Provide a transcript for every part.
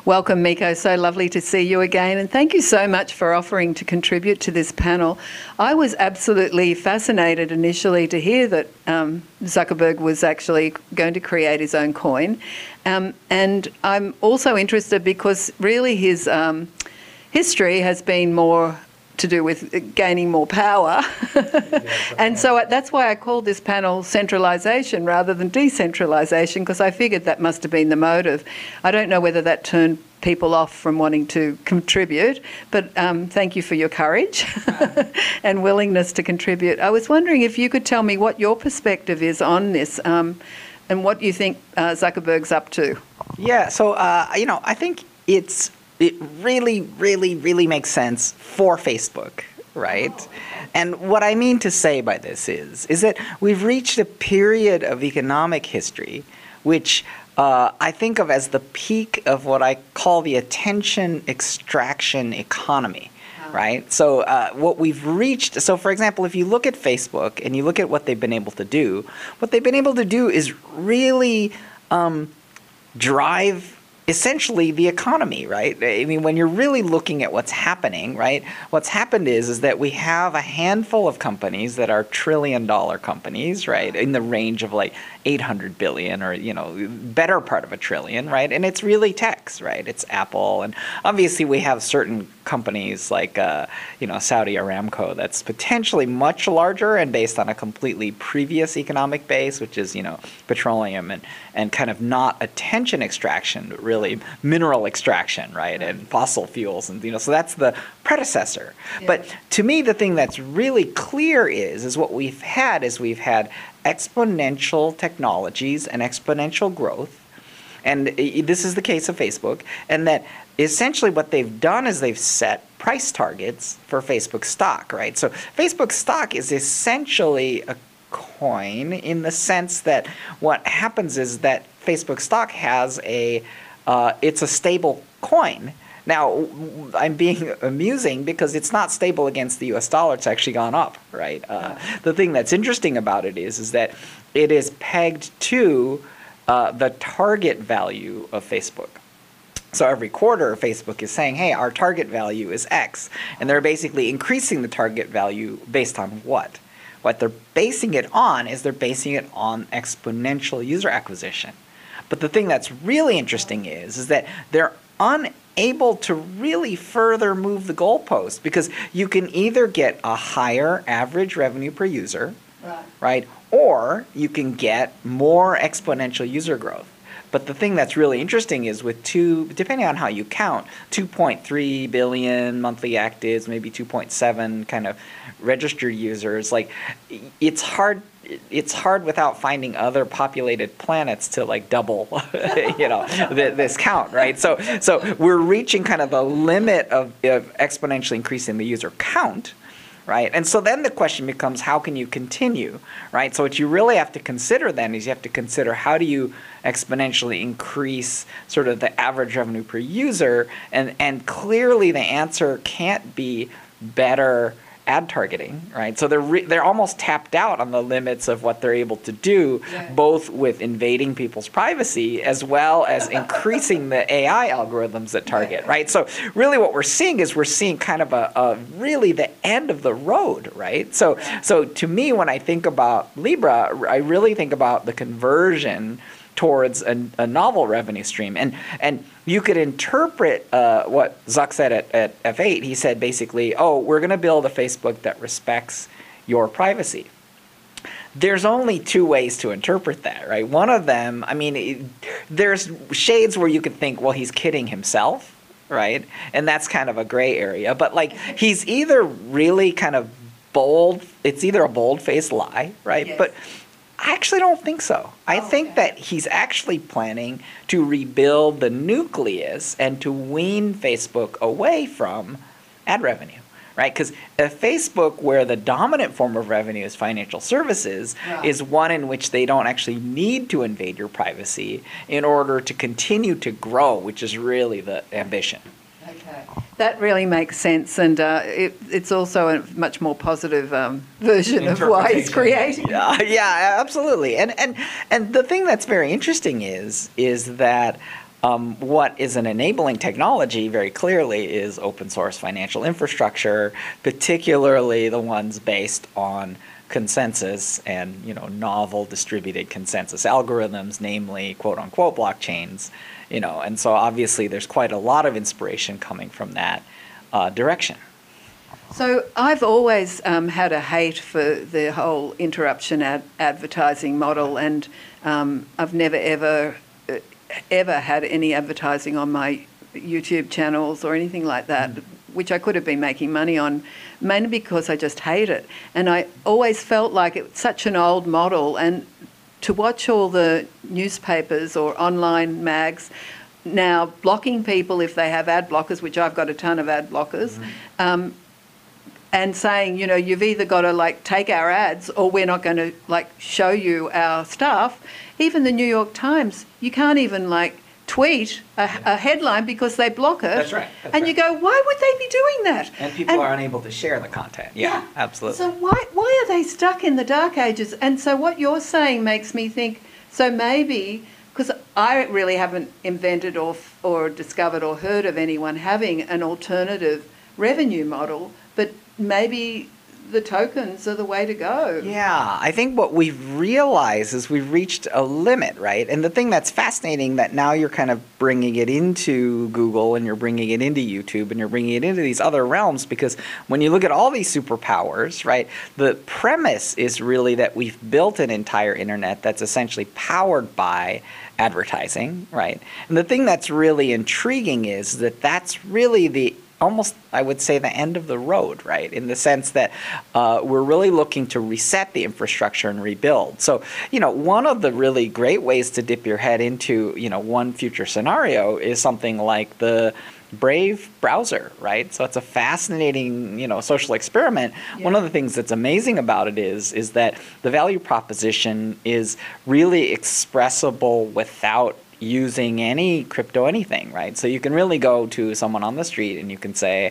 Welcome, Miko. So lovely to see you again. And thank you so much for offering to contribute to this panel. I was absolutely fascinated initially to hear that Zuckerberg was actually going to create his own coin. And I'm also interested because really his history has been more to do with gaining more power. And so that's why I called this panel centralisation rather than decentralisation, because I figured that must have been the motive. I don't know whether that turned people off from wanting to contribute, but thank you for your courage and willingness to contribute. I was wondering if you could tell me what your perspective is on this and what you think Zuckerberg's up to. Yeah, so, I think it really, really, really makes sense for Facebook, right? And what I mean to say by this is that we've reached a period of economic history which I think of as the peak of what I call the attention extraction economy. Right? So what we've reached, so for example, if you look at Facebook and you look at what they've been able to do, what they've been able to do is really drive essentially the economy, right? I mean, when you're really looking at what's happening, right? What's happened is that we have a handful of companies that are trillion-dollar companies, right? In the range of like 800 billion or, better part of a trillion, right? And it's really techs, right? It's Apple. And obviously we have certain companies like, Saudi Aramco that's potentially much larger and based on a completely previous economic base, which is, petroleum and kind of not attention extraction, but really mineral extraction, right? And fossil fuels. And, so that's the predecessor. Yeah. But to me, the thing that's really clear is what we've had exponential technologies and exponential growth. And this is the case of Facebook. And that essentially what they've done is they've set price targets for Facebook stock, right? So Facebook stock is essentially a coin in the sense that what happens is that Facebook stock has it's a stable coin. Now, I'm being amusing because it's not stable against the US dollar. It's actually gone up, right? The thing that's interesting about it is that it is pegged to the target value of Facebook. So every quarter, Facebook is saying, hey, our target value is X. And they're basically increasing the target value based on what? What they're basing it on is they're basing it on exponential user acquisition. But the thing that's really interesting is that they're unable to really further move the goalpost because you can either get a higher average revenue per user, right? Or you can get more exponential user growth. But the thing that's really interesting is with depending on how you count, 2.3 billion monthly actives, maybe 2.7 kind of registered users, like it's hard without finding other populated planets to like double, this count, right? So we're reaching kind of the limit of exponentially increasing the user count, right? And so then the question becomes, how can you continue, right? So what you really have to consider then is you have to consider how do you exponentially increase sort of the average revenue per user, and clearly the answer can't be better ad targeting, right? So they're almost tapped out on the limits of what they're able to do, both with invading people's privacy as well as increasing the AI algorithms that target, right? So really what we're seeing kind of a really the end of the road, right? So to me, when I think about Libra, I really think about the conversion towards a novel revenue stream. And you could interpret what Zuck said at F8. He said basically, we're going to build a Facebook that respects your privacy. There's only two ways to interpret that, right? One of them, there's shades where you could think, well, he's kidding himself, right? And that's kind of a gray area. But like he's either really kind of bold, it's either a bold-faced lie, right? Yes. But I actually don't think so. I think that he's actually planning to rebuild the nucleus and to wean Facebook away from ad revenue, right? Because a Facebook where the dominant form of revenue is financial services is one in which they don't actually need to invade your privacy in order to continue to grow, which is really the ambition. Okay. That really makes sense, and it's also a much more positive version of why he's creating. Yeah, absolutely. And the thing that's very interesting is that What is an enabling technology very clearly is open source financial infrastructure, particularly the ones based on consensus and novel distributed consensus algorithms, namely quote unquote blockchains, and so obviously there's quite a lot of inspiration coming from that direction. So I've always had a hate for the whole interruption advertising model, and I've never ever had any advertising on my YouTube channels or anything like that, which I could have been making money on, mainly because I just hate it. And I always felt like it's such an old model, and to watch all the newspapers or online mags now blocking people if they have ad blockers, which I've got a ton of ad blockers, and saying, you've either got to take our ads or we're not going to show you our stuff. Even the New York Times, you can't even tweet a headline because they block it. That's right. You go, why would they be doing that? And people are unable to share the content. Yeah, absolutely. So why are they stuck in the dark ages? And so what you're saying makes me think, so maybe, because I really haven't invented or discovered or heard of anyone having an alternative revenue model, but maybe the tokens are the way to go. Yeah, I think what we've realized is we've reached a limit, right? And the thing that's fascinating that now you're kind of bringing it into Google and you're bringing it into YouTube and you're bringing it into these other realms, because when you look at all these superpowers, right, the premise is really that we've built an entire internet that's essentially powered by advertising, right? And the thing that's really intriguing is that that's really the almost, I would say, the end of the road, right? In the sense that we're really looking to reset the infrastructure and rebuild. So, one of the really great ways to dip your head into, one future scenario is something like the Brave browser, right? So it's a fascinating, social experiment. Yeah. One of the things that's amazing about it is that the value proposition is really expressible without using any crypto anything, right? So you can really go to someone on the street and you can say,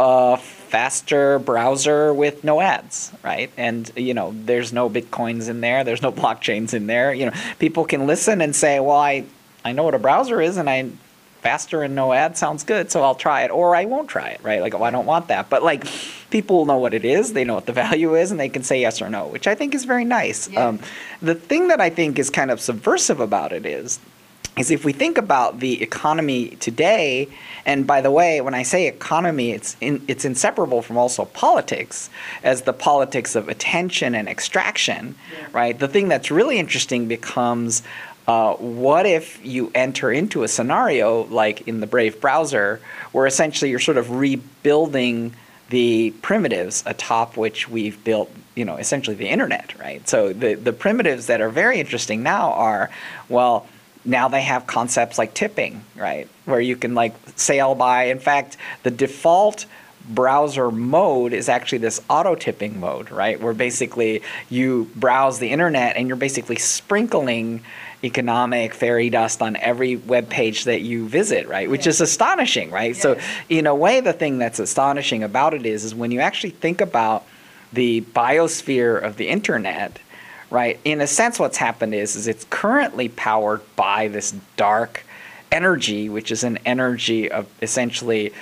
faster browser with no ads, right? And, there's no Bitcoins in there, there's no blockchains in there. People can listen and say, well, I know what a browser is, and faster and no ads sounds good, so I'll try it, or I won't try it, right? I don't want that. But people know what it is, they know what the value is, and they can say yes or no, which I think is very nice. Yeah. The thing that I think is kind of subversive about it is if we think about the economy today, and by the way, when I say economy, it's inseparable from also politics, as the politics of attention and extraction, right? The thing that's really interesting becomes, what if you enter into a scenario like in the Brave browser, where essentially you're sort of rebuilding the primitives atop which we've built, essentially the internet, right? So the primitives that are very interesting now are, well, now they have concepts like tipping, right? Where you can sail by. In fact, the default browser mode is actually this auto tipping mode, right? Where basically you browse the internet and you're basically sprinkling economic fairy dust on every web page that you visit, right? Which is astonishing, right? Yeah. So in a way, the thing that's astonishing about it is when you actually think about the biosphere of the internet, right? In a sense, what's happened is it's currently powered by this dark energy, which is an energy of essentially,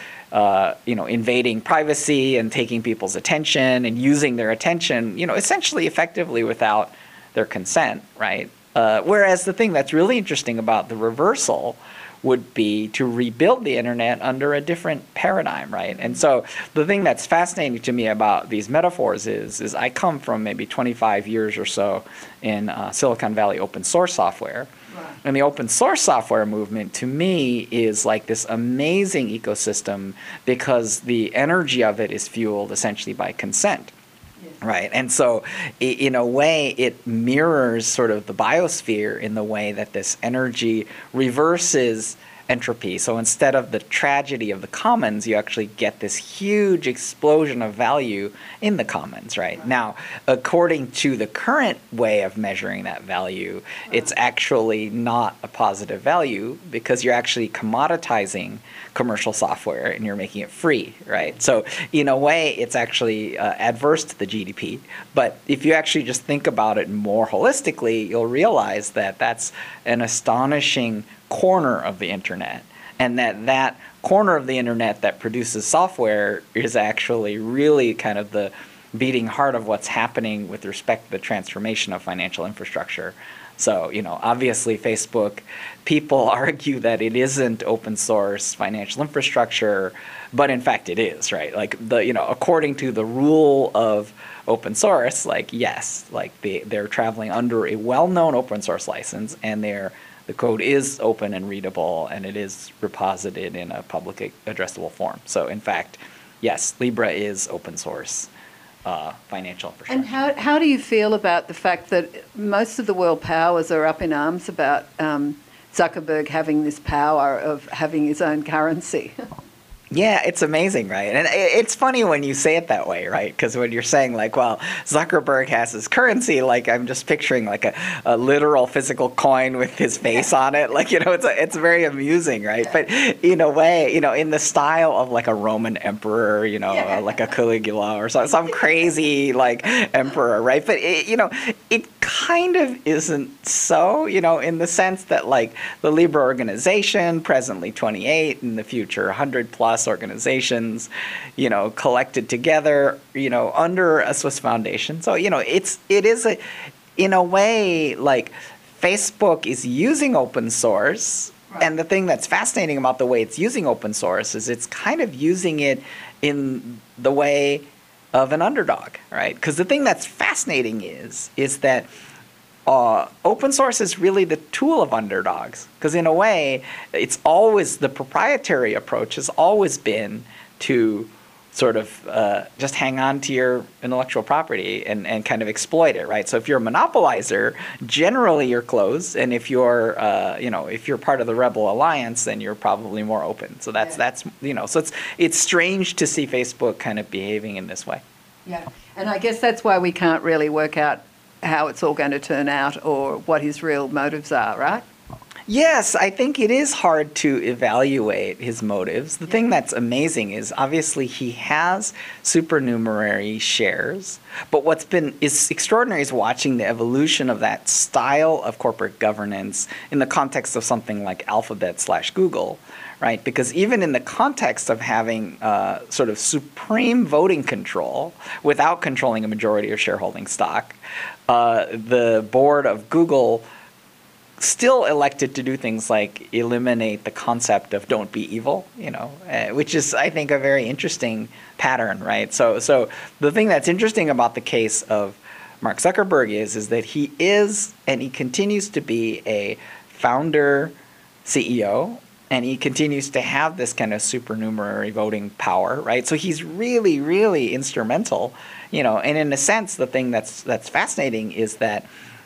invading privacy and taking people's attention and using their attention, essentially effectively without their consent, right? Whereas the thing that's really interesting about the reversal would be to rebuild the internet under a different paradigm, right? And so the thing that's fascinating to me about these metaphors is I come from maybe 25 years or so in Silicon Valley open source software. Right. And the open source software movement to me is like this amazing ecosystem because the energy of it is fueled essentially by consent. Right. And so in a way, it mirrors sort of the biosphere in the way that this energy reverses entropy. So instead of the tragedy of the commons, you actually get this huge explosion of value in the commons, right? Now, according to the current way of measuring that value, it's actually not a positive value because you're actually commoditizing commercial software and you're making it free, right? So in a way, it's actually adverse to the GDP. But if you actually just think about it more holistically, you'll realize that that's an astonishing corner of the internet, and that corner of the internet that produces software is actually really kind of the beating heart of what's happening with respect to the transformation of financial infrastructure. So, obviously Facebook, people argue that it isn't open source financial infrastructure, but in fact it is, right? Like according to the rule of open source, yes, they're traveling under a well-known open source license, and the code is open and readable, and it is reposited in a public addressable form. So in fact, yes, Libra is open source financial infrastructure. And how do you feel about the fact that most of the world powers are up in arms about Zuckerberg having this power of having his own currency? Yeah, it's amazing, right? And it's funny when you say it that way, right? Because when you're saying Zuckerberg has his currency, I'm just picturing a literal physical coin with his face on it. It's very amusing, right? But in a way, in the style of a Roman emperor, like a Caligula or some crazy emperor, right? But it kind of isn't so, in the sense that the Libra organization, presently 28, in the future 100 plus organizations, collected together, under a Swiss foundation. So, it is in a way, Facebook is using open source. Right. And the thing that's fascinating about the way it's using open source is it's kind of using it in the way of an underdog, right? Because the thing that's fascinating is that open source is really the tool of underdogs, because in a way, it's always, the proprietary approach has always been to sort of just hang on to your intellectual property and kind of exploit it, right? So if you're a monopolizer, generally you're closed, and if you're if you're part of the Rebel Alliance, then you're probably more open. So that's so it's strange to see Facebook kind of behaving in this way. Yeah, and I guess that's why we can't really work out how it's all going to turn out or what his real motives are, right? Yes, I think it is hard to evaluate his motives. The thing that's amazing is obviously he has supernumerary shares, but what's been is extraordinary is watching the evolution of that style of corporate governance in the context of something like Alphabet/Google, right? Because even in the context of having sort of supreme voting control without controlling a majority of shareholding stock, the board of Google still elected to do things like eliminate the concept of don't be evil, which is, I think, a very interesting pattern, right? So the thing that's interesting about the case of Mark Zuckerberg is that he is, and he continues to be, a founder CEO, and he continues to have this kind of supernumerary voting power, right? So he's really, really instrumental, and in a sense, the thing that's fascinating is that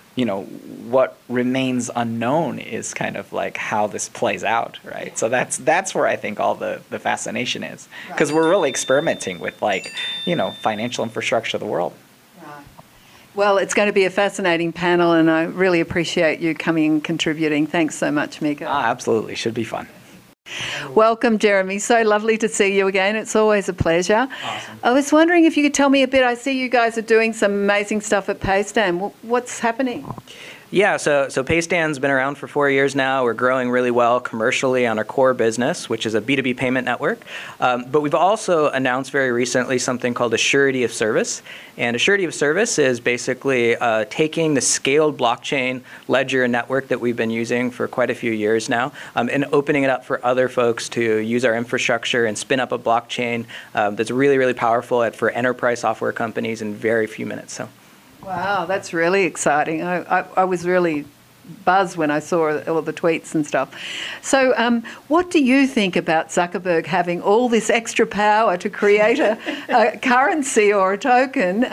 what remains unknown is kind of how this plays out, right? So that's where I think all the fascination is, because we're really experimenting with financial infrastructure of the world. Right. Well, it's going to be a fascinating panel, and I really appreciate you coming and contributing. Thanks so much, Miko. Absolutely. Should be fun. Welcome, Jeremy. So lovely to see you again. It's always a pleasure. Awesome. I was wondering if you could tell me a bit. I see you guys are doing some amazing stuff at Paystan. What's happening? Yeah, so Paystan's been around for 4 years now. We're growing really well commercially on our core business, which is a B2B payment network. But we've also announced very recently something called a surety of service. And a surety of service is basically taking the scaled blockchain ledger network that we've been using for quite a few years now and opening it up for other folks to use our infrastructure and spin up a blockchain that's really, really powerful for enterprise software companies in very few minutes. So. Wow, that's really exciting. I was really buzzed when I saw all the tweets and stuff. So what do you think about Zuckerberg having all this extra power to create a currency or a token?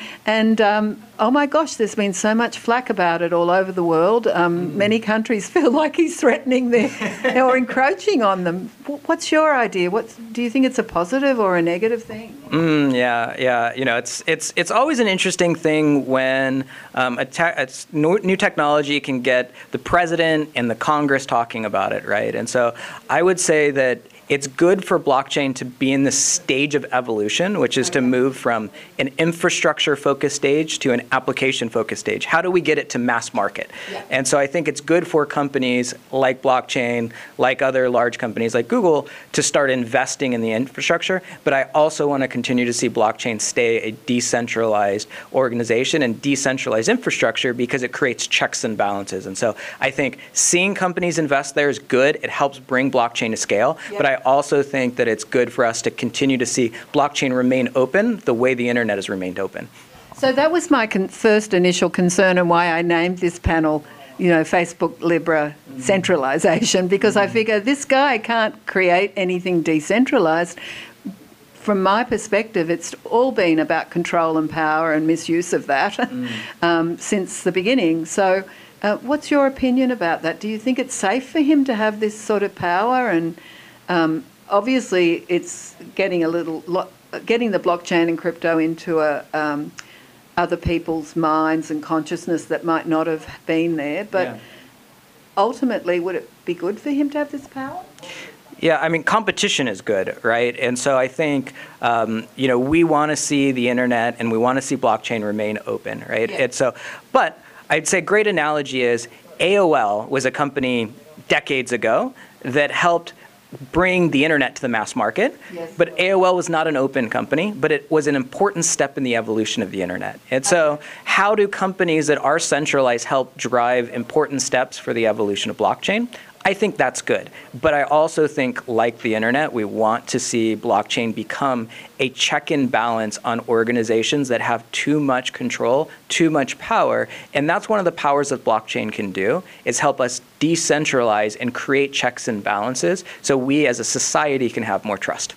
Oh my gosh, there's been so much flack about it all over the world. Many countries feel like he's threatening them or encroaching on them. What's your idea? Do you think it's a positive or a negative thing? Yeah. It's always an interesting thing when new technology can get the president and the Congress talking about it, right? And so I would say that it's good for blockchain to be in this stage of evolution, which is to move from an infrastructure-focused stage to an application-focused stage. How do we get it to mass market? Yeah. And so I think it's good for companies like blockchain, like other large companies like Google, to start investing in the infrastructure. But I also want to continue to see blockchain stay a decentralized organization and decentralized infrastructure because it creates checks and balances. And so I think seeing companies invest there is good. It helps bring blockchain to scale. Yep. But I also think that it's good for us to continue to see blockchain remain open the way the internet has remained open. So that was my first initial concern and why I named this panel, Facebook Libra centralization, because I figure this guy can't create anything decentralized. From my perspective, it's all been about control and power and misuse of that since the beginning. So what's your opinion about that? Do you think it's safe for him to have this sort of power? And obviously it's getting getting the blockchain and crypto into other people's minds and consciousness that might not have been there. But ultimately, would it be good for him to have this power? Yeah, I mean, competition is good, right? And so I think, we want to see the internet and we want to see blockchain remain open, right? Yeah. But I'd say a great analogy is AOL was a company decades ago that helped bring the internet to the mass market. Yes. But AOL was not an open company, but it was an important step in the evolution of the internet. And so how do companies that are centralized help drive important steps for the evolution of blockchain? I think that's good. But I also think, like the internet, we want to see blockchain become a check and balance on organizations that have too much control, too much power. And that's one of the powers that blockchain can do, is help us decentralize and create checks and balances so we as a society can have more trust.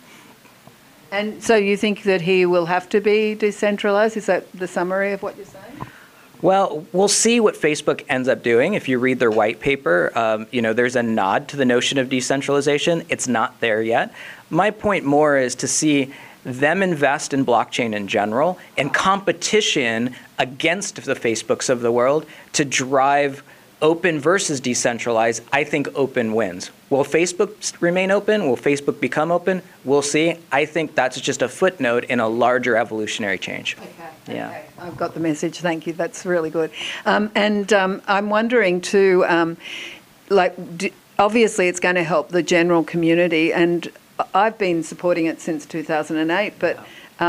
And so you think that he will have to be decentralized? Is that the summary of what you're saying? Well, we'll see what Facebook ends up doing. If you read their white paper, there's a nod to the notion of decentralization. It's not there yet. My point more is to see them invest in blockchain in general and competition against the Facebooks of the world to drive open versus decentralized. I think open wins. Will Facebook remain open? Will Facebook become open? We'll see. I think that's just a footnote in a larger evolutionary change. Okay. Yeah. Okay. I've got the message. Thank you. That's really good. I'm wondering too, obviously it's going to help the general community, and I've been supporting it since 2008, but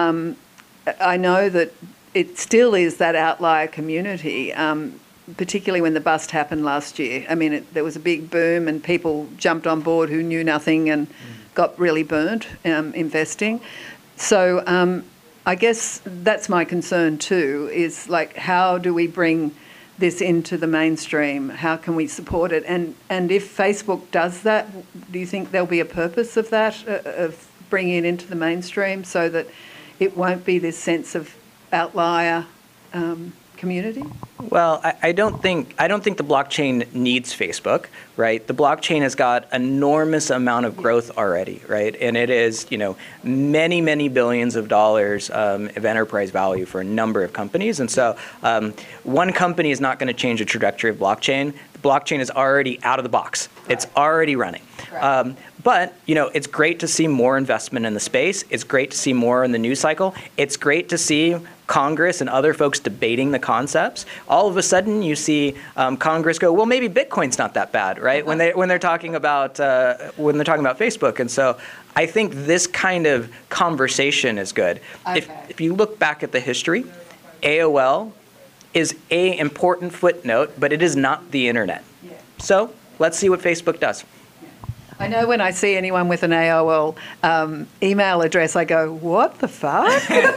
I know that it still is that outlier community. Particularly when the bust happened last year. I mean, there was a big boom and people jumped on board who knew nothing and got really burnt investing. So I guess that's my concern too, is how do we bring this into the mainstream? How can we support it? And if Facebook does that, do you think there'll be a purpose of that, of bringing it into the mainstream so that it won't be this sense of outlier community? Well, I don't think the blockchain needs Facebook, right? The blockchain has got enormous amount of growth already, right? And it is, many, many billions of dollars of enterprise value for a number of companies. And so one company is not going to change the trajectory of blockchain. The blockchain is already out of the box. Right. It's already running. Right. But, it's great to see more investment in the space. It's great to see more in the news cycle. It's great to see Congress and other folks debating the concepts. All of a sudden, you see Congress go, well, maybe Bitcoin's not that bad, right? When they're talking about Facebook. And so I think this kind of conversation is good. Okay. If you look back at the history, AOL is an important footnote, but it is not the internet. Yeah. So let's see what Facebook does. I know when I see anyone with an AOL email address, I go, what the fuck?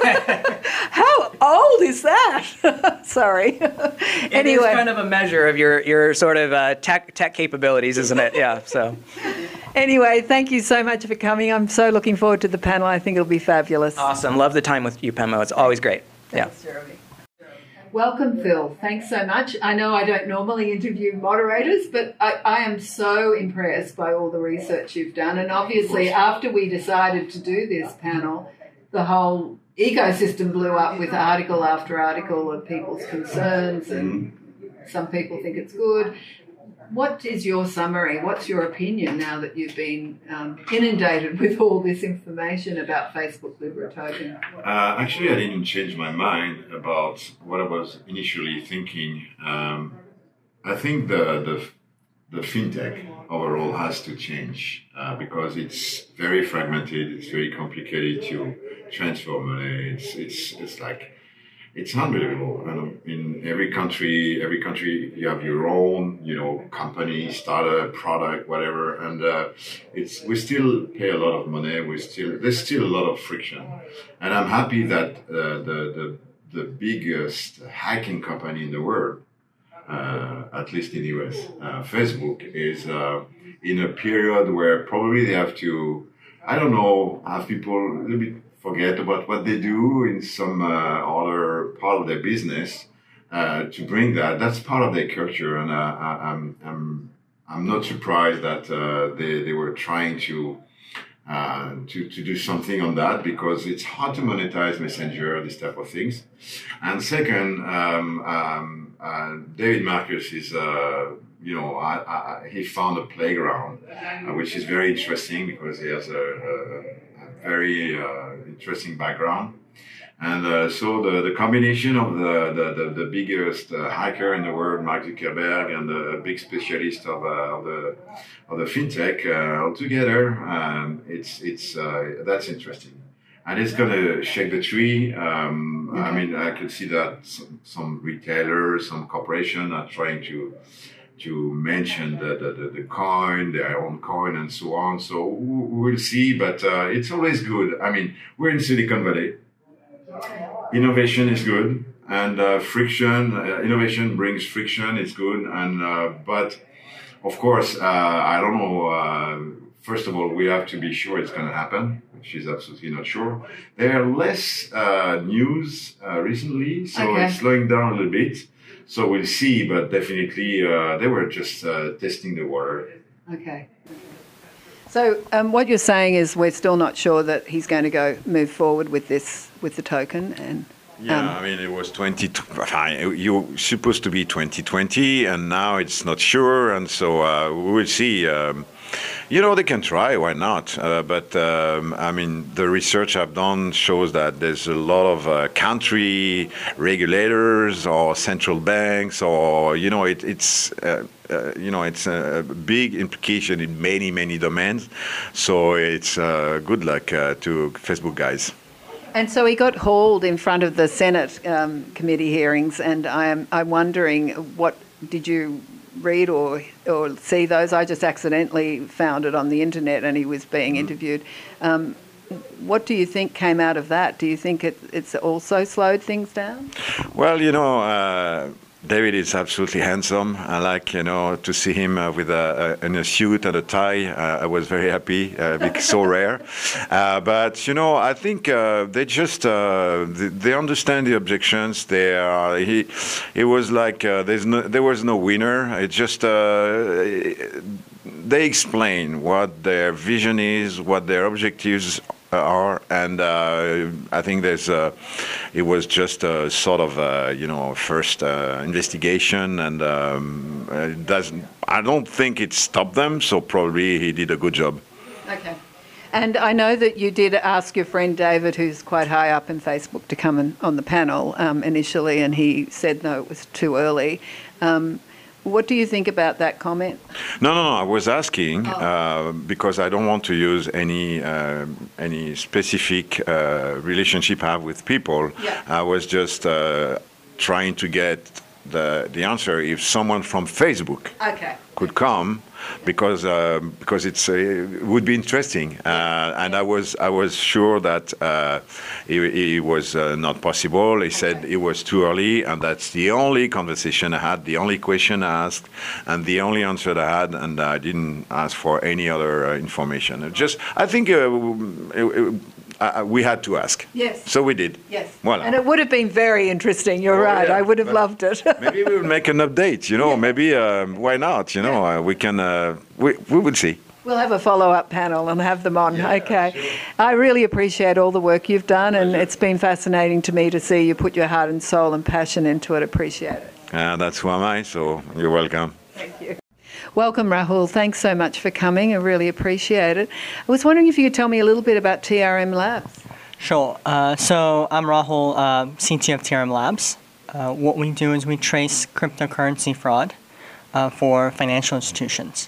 How old is that? Sorry. It is kind of a measure of your sort of tech capabilities, isn't it? Yeah. So. Anyway, thank you so much for coming. I'm so looking forward to the panel. I think it'll be fabulous. Awesome. Love the time with you, Pemo. It's always great. Thanks, Jeremy. Welcome, Phil. Thanks so much. I know I don't normally interview moderators, but I am so impressed by all the research you've done. And obviously, after we decided to do this panel, the whole ecosystem blew up with article after article of people's concerns, and some people think it's good. what is your summary? What's your opinion now that you've been inundated with all this information about Facebook Libra token? Actually, I didn't change my mind about what I was initially thinking. I think the fintech overall has to change because it's very fragmented. It's very complicated to transfer money. It's unbelievable. And in every country you have your own, company, startup, product, whatever. And we still pay a lot of money. There's still a lot of friction. And I'm happy that the biggest hacking company in the world, at least in the US, Facebook, is in a period where probably they have to, I don't know, have people a little bit forget about what they do in some other part of their business to bring that. That's part of their culture, and I'm not surprised that they were trying to do something on that, because it's hard to monetize Messenger, this type of things. And second, David Marcus is he found a playground, which is very interesting because he has a very interesting background. And so the combination of the biggest hacker in the world, Mark Zuckerberg, and the big specialist of the fintech altogether, that's interesting, and it's going to shake the tree. I mean, I could see that some retailers, some corporations are trying to mention the coin, their own coin, and so on. So we'll see, but it's always good. I mean, we're in Silicon Valley. Innovation is good, and innovation brings friction. It's good, and but of course, I don't know. First of all, we have to be sure it's going to happen, which is absolutely not sure. There are less news recently, so it's slowing down a little bit. So we'll see, but definitely they were just testing the water. Okay. So what you're saying is we're still not sure that he's going to move forward with the token, and yeah, I mean, it was you supposed to be 2020, and now it's not sure, and so we will see. They can try, why not? But I mean, the research I've done shows that there's a lot of country regulators or central banks, or it's a big implication in many domains. So it's good luck to Facebook guys. And so he got hauled in front of the Senate committee hearings, and I'm wondering, what did you read or see those? I just accidentally found it on the internet, and he was being interviewed. What do you think came out of that? Do you think it's also slowed things down? Well, David is absolutely handsome. I like, to see him with in a suit and a tie. I was very happy. It's so rare. But I think they just they understand the objections. It was like there was no winner. It just they explain what their vision is, what their objectives are, and I think it was just a sort of first investigation, and I don't think it stopped them, so probably he did a good job. Okay. And I know that you did ask your friend David, who's quite high up in Facebook, to come on the panel initially, and he said no, it was too early. What do you think about that comment? No. I was asking because I don't want to use any specific relationship I have with people. Yeah. I was just trying to get the answer if someone from Facebook could come, because it would be interesting, and I was sure that it was not possible. He said it was too early, and that's the only conversation I had, the only question I asked, and the only answer I had, and I didn't ask for any other information. I think we had to ask. Yes. So we did. Yes. Voilà. And it would have been very interesting. You're right. Yeah, I would have loved it. Maybe we will make an update. Yeah. Maybe why not? We can. We will see. We'll have a follow-up panel and have them on. Yeah, okay. Sure. I really appreciate all the work you've done, and it's been fascinating to me to see you put your heart and soul and passion into it. Appreciate it. That's who am I. So you're welcome. Thank you. Welcome, Rahul. Thanks so much for coming. I really appreciate it. I was wondering if you could tell me a little bit about TRM Labs. Sure. So I'm Rahul, CTO of TRM Labs. What we do is we trace cryptocurrency fraud for financial institutions.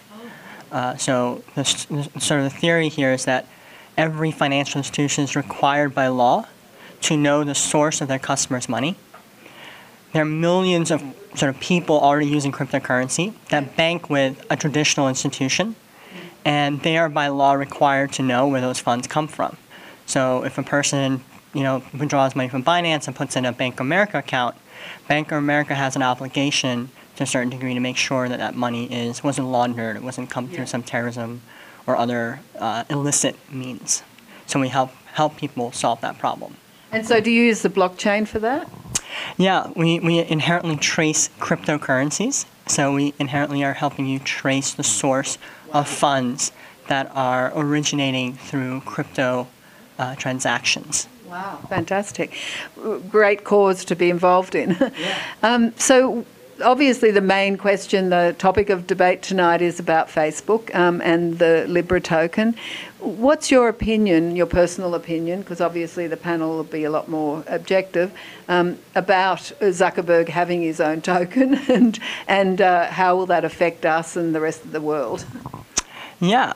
So sort of the theory here is that every financial institution is required by law to know the source of their customers' money. There are millions of sort of people already using cryptocurrency that bank with a traditional institution, and they are by law required to know where those funds come from. So if a person, withdraws money from Binance and puts in a Bank of America account, Bank of America has an obligation to a certain degree to make sure that that money wasn't laundered, it wasn't come through some terrorism or other illicit means. So we help people solve that problem. And so do you use the blockchain for that? Yeah, we inherently trace cryptocurrencies. So we inherently are helping you trace the source of funds that are originating through crypto transactions. Wow, fantastic. Great cause to be involved in. Yeah. So obviously the main question, the topic of debate tonight is about Facebook and the Libra token. What's your opinion, your personal opinion, because obviously the panel will be a lot more objective, about Zuckerberg having his own token and how will that affect us and the rest of the world? Yeah,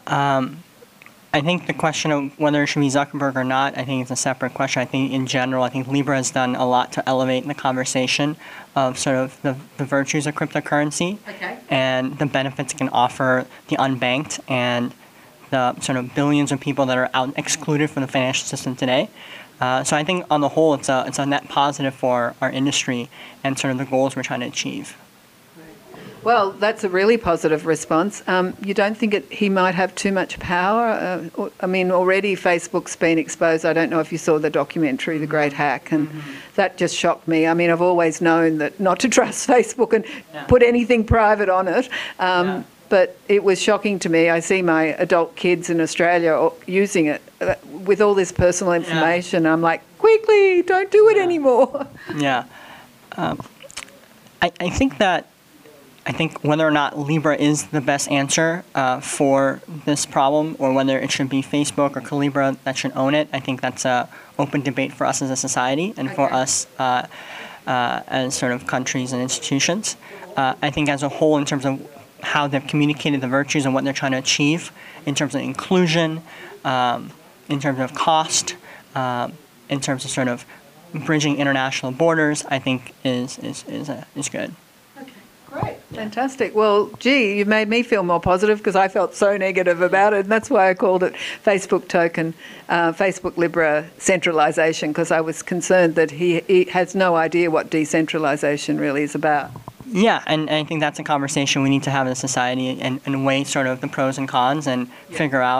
I think the question of whether it should be Zuckerberg or not, I think it's a separate question. I think in general, I think Libra has done a lot to elevate the conversation of sort of the virtues of cryptocurrency and the benefits it can offer the unbanked and the sort of billions of people that are out excluded from the financial system today. So I think on the whole, it's a net positive for our industry and sort of the goals we're trying to achieve. Well, that's a really positive response. You don't think he might have too much power? I mean, already Facebook's been exposed. I don't know if you saw the documentary, The Great Hack, and that just shocked me. I mean, I've always known that not to trust Facebook and put anything private on it. But it was shocking to me. I see my adult kids in Australia using it with all this personal information. I'm like, quickly, don't do it anymore. Yeah. I think whether or not Libra is the best answer for this problem, or whether it should be Facebook or Calibra that should own it, I think that's an open debate for us as a society and for us as sort of countries and institutions. I think as a whole, in terms of how they've communicated the virtues and what they're trying to achieve, in terms of inclusion, in terms of cost, in terms of sort of bridging international borders, I think is good. Great, fantastic. Well, gee, you've made me feel more positive because I felt so negative about it, and that's why I called it Facebook token, Facebook Libra centralisation, because I was concerned that he has no idea what decentralisation really is about. Yeah, and I think that's a conversation we need to have in society and weigh sort of the pros and cons and figure out,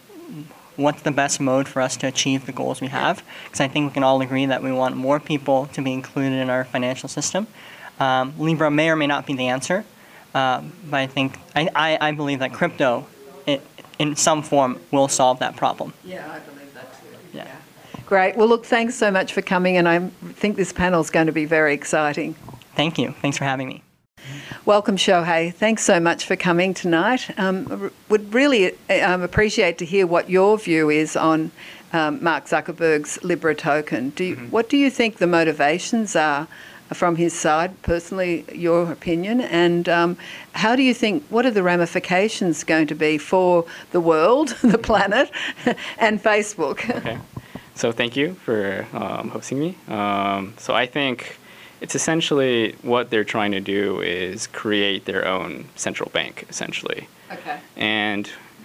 what's the best mode for us to achieve the goals we have. Because I think we can all agree that we want more people to be included in our financial system. Libra may or may not be the answer, but I think I believe that crypto, in some form, will solve that problem. Yeah, I believe that too. Yeah. Great. Well, look, thanks so much for coming, and I think this panel is going to be very exciting. Thank you. Thanks for having me. Welcome, Shohei. Thanks so much for coming tonight. Would really appreciate to hear what your view is on Mark Zuckerberg's Libra token. What do you think the motivations are from his side, personally, your opinion, and how do you think, what are the ramifications going to be for the world, the planet, and Facebook? Okay, so thank you for hosting me. So I think it's essentially what they're trying to do is create their own central bank, essentially. Okay. And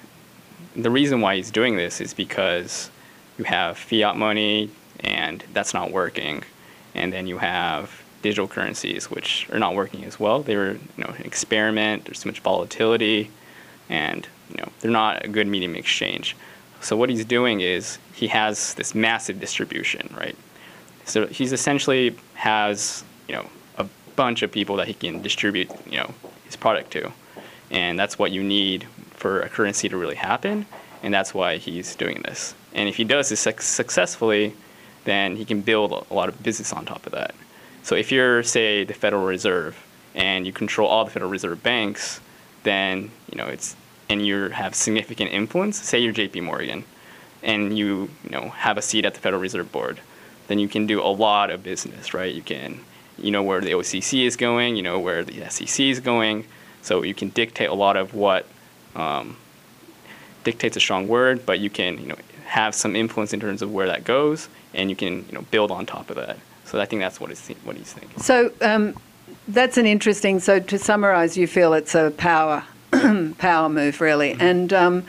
the reason why he's doing this is because you have fiat money, and that's not working, and then you have digital currencies, which are not working as well. They were, an experiment. There's too much volatility, and they're not a good medium exchange. So what he's doing is he has this massive distribution, right? So he's essentially has a bunch of people that he can distribute his product to, and that's what you need for a currency to really happen, and that's why he's doing this. And if he does this successfully, then he can build a lot of business on top of that. So if you're, say, the Federal Reserve, and you control all the Federal Reserve banks, then and you have significant influence. Say you're J.P. Morgan, and you have a seat at the Federal Reserve Board, then you can do a lot of business, right? You know where the OCC is going, you know where the SEC is going, so you can dictate a lot of what dictates a strong word, but you can have some influence in terms of where that goes, and you can build on top of that. So I think that's what he's thinking. So that's an interesting. So to summarise, you feel it's a power move, really, and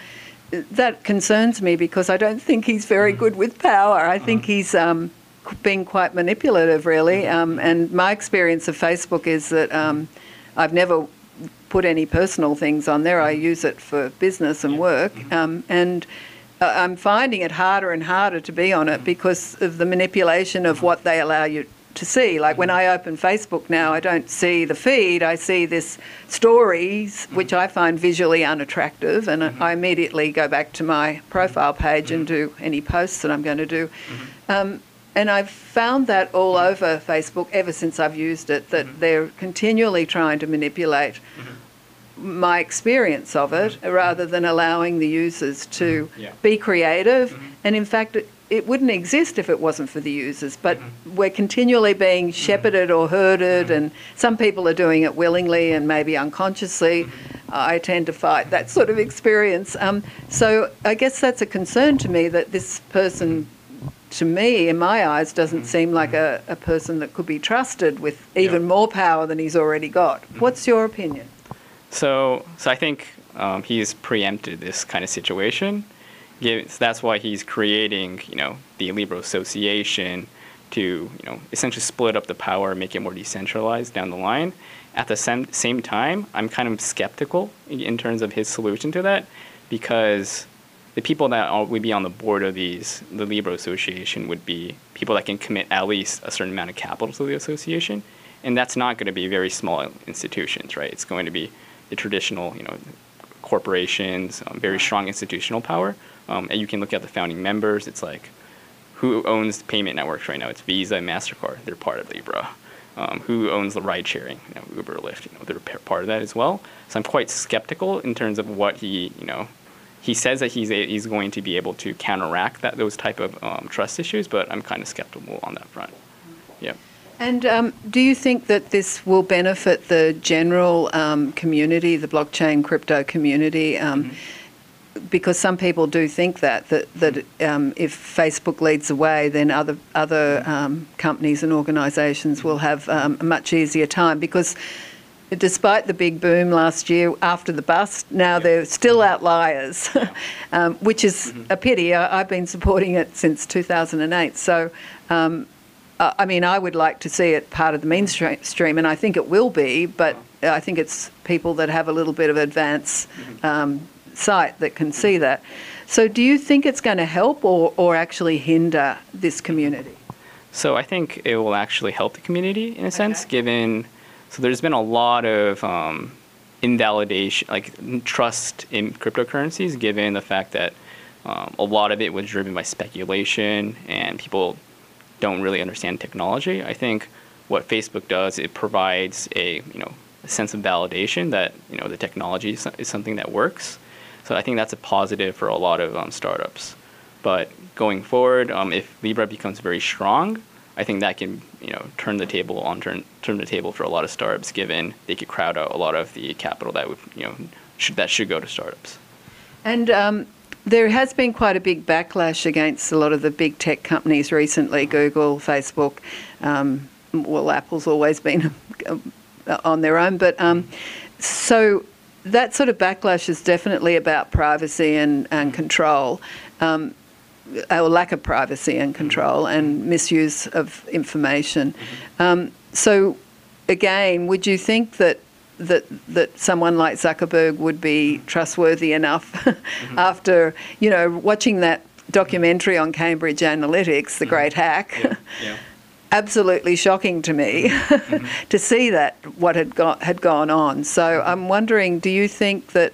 that concerns me because I don't think he's very good with power. I think he's being quite manipulative, really. And my experience of Facebook is that I've never put any personal things on there. I use it for business and work, and I'm finding it harder and harder to be on it because of the manipulation of what they allow you to see. Like when I open Facebook now, I don't see the feed, I see this stories, which I find visually unattractive, and I immediately go back to my profile page and do any posts that I'm going to do. And I've found that all over Facebook ever since I've used it, that they're continually trying to manipulate my experience of it rather than allowing the users to be creative. And in fact, it wouldn't exist if it wasn't for the users, but we're continually being shepherded or herded, and some people are doing it willingly and maybe unconsciously. I tend to fight that sort of experience. So I guess that's a concern to me, that this person, to me, in my eyes, doesn't seem like a person that could be trusted with even more power than he's already got. What's your opinion? So I think he's preempted this kind of situation. So that's why he's creating, the Libra Association to, essentially split up the power, make it more decentralized down the line. At the same time, I'm kind of skeptical in terms of his solution to that, because the people that would be on the board of the Libra Association would be people that can commit at least a certain amount of capital to the association, and that's not going to be very small institutions, right? It's going to be the traditional, corporations, very strong institutional power. And you can look at the founding members. It's like, who owns the payment networks right now? It's Visa and MasterCard. They're part of Libra. Who owns the ride sharing? Uber, Lyft. They're part of that as well. So I'm quite skeptical in terms of what he says that he's going to be able to counteract those type of trust issues, but I'm kind of skeptical on that front. Yeah. And do you think that this will benefit the general community, the blockchain crypto community? Because some people do think that if Facebook leads the way, then other companies and organisations will have a much easier time. Because despite the big boom last year after the bust, now they're still outliers, which is a pity. I've been supporting it since 2008. So, I mean, I would like to see it part of the mainstream, and I think it will be, but I think it's people that have a little bit of advance sight that can see that. So do you think it's going to help or actually hinder this community? So I think it will actually help the community in a sense, so there's been a lot of invalidation, like trust in cryptocurrencies, given the fact that a lot of it was driven by speculation and people don't really understand technology. I think what Facebook does, it provides a sense of validation that the technology is something that works. So I think that's a positive for a lot of startups. But going forward, if Libra becomes very strong, I think that can turn the table for a lot of startups, given they could crowd out a lot of the capital that would should go to startups. And there has been quite a big backlash against a lot of the big tech companies recently, Google, Facebook. Well, Apple's always been on their own, but so that sort of backlash is definitely about privacy and control, or lack of privacy and control, and misuse of information. So again, would you think that someone like Zuckerberg would be trustworthy enough after, watching that documentary on Cambridge Analytica, The Great Hack? Yeah. Absolutely shocking to me to see that what had gone on. So I'm wondering, do you think that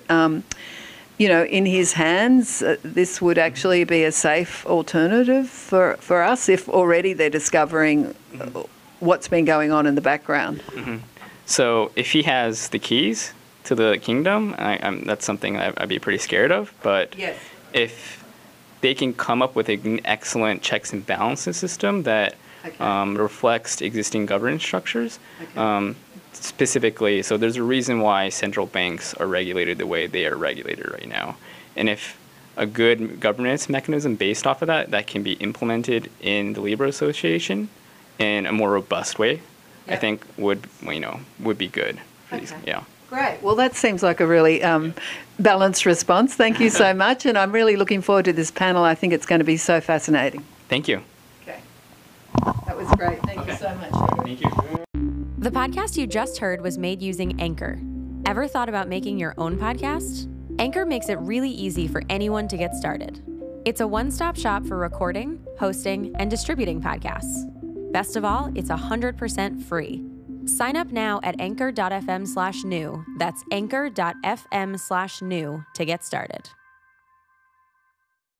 in his hands this would actually be a safe alternative for us if already they're discovering what's been going on in the background? So if he has the keys, to the kingdom, that's something I'd be pretty scared of. But Yes. if they can come up with an excellent checks and balances system that Okay. reflects existing governance structures, Okay. specifically, so there's a reason why central banks are regulated the way they are regulated right now. And if a good governance mechanism based off of that can be implemented in the Libra Association in a more robust way, I Yep. think would be good for these. Okay. Yeah. Great. Well, that seems like a really balanced response. Thank you so much. And I'm really looking forward to this panel. I think it's going to be so fascinating. Thank you. Okay. That was great. Thank you so much. Thank you. The podcast you just heard was made using Anchor. Ever thought about making your own podcast? Anchor makes it really easy for anyone to get started. It's a one-stop shop for recording, hosting, and distributing podcasts. Best of all, it's 100% free. Sign up now at anchor.fm/new. That's anchor.fm/new to get started.